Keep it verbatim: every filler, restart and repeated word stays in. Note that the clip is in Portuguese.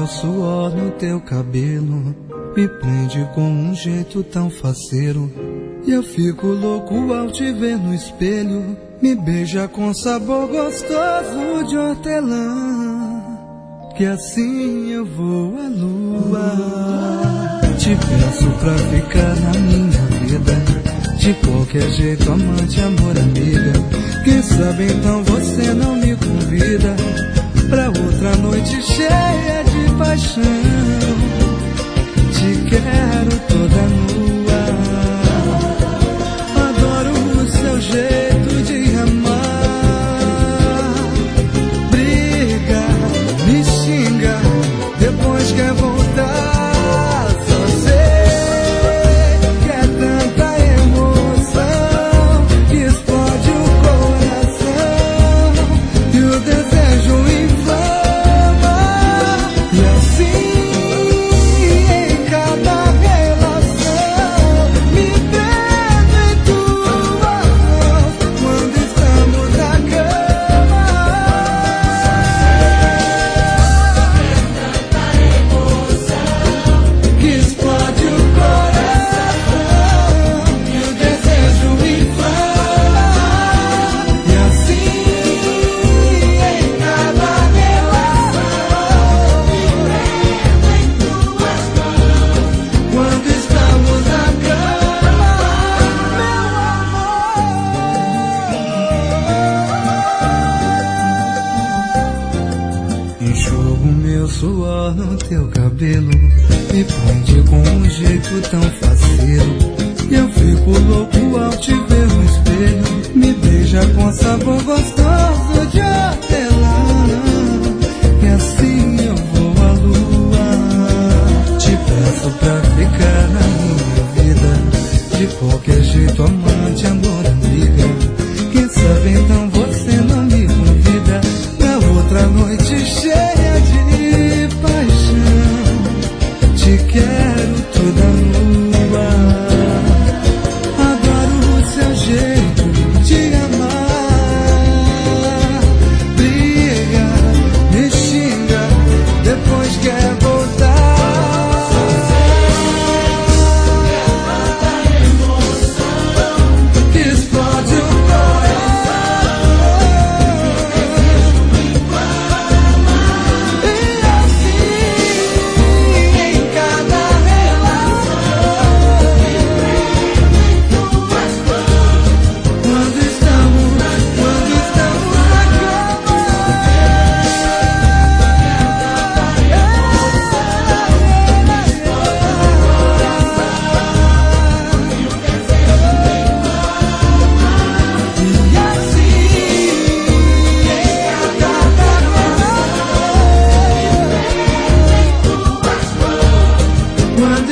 suor no teu cabelo me prende com um jeito tão faceiro. E eu fico louco ao te ver no espelho. Me beija com sabor gostoso de hortelã, que assim eu vou à lua. Te peço pra ficar na minha vida, de qualquer jeito, amante, amor, amiga. Quem sabe então você não me convida pra outra noite cheia de paixão. Te quero toda nua, adoro o seu jeito de amar. Briga, me xinga, depois quer voltar. Só sei que é tanta emoção que explode o coração e o desejo inflama. E assim em cada relação me prendo em tuas mãos quando estamos na cama. Que explode o coração e o desejo inflama. E assim em cada relação me prendo em tuas mãos quando estamos na cama, meu amor. Enxugo meu suor no teu cabelo, me prende com um jeito tão faceiro. E eu fico louco ao te ver no espelho. Me beija com sabor gostoso de hortelã, e assim eu vou à lua. Te peço pra ficar na minha vida, de qualquer jeito, amante, amor, amiga. Quem sabe então você não me convida pra outra noite cheia de paixão. Te quero toda nua, adoro o seu jeito de amar. Briga, me xinga, depois quer voltar. Que explode o coração e assim em cada relação quando estamos, quando estamos na cama. E assim em cada relação quando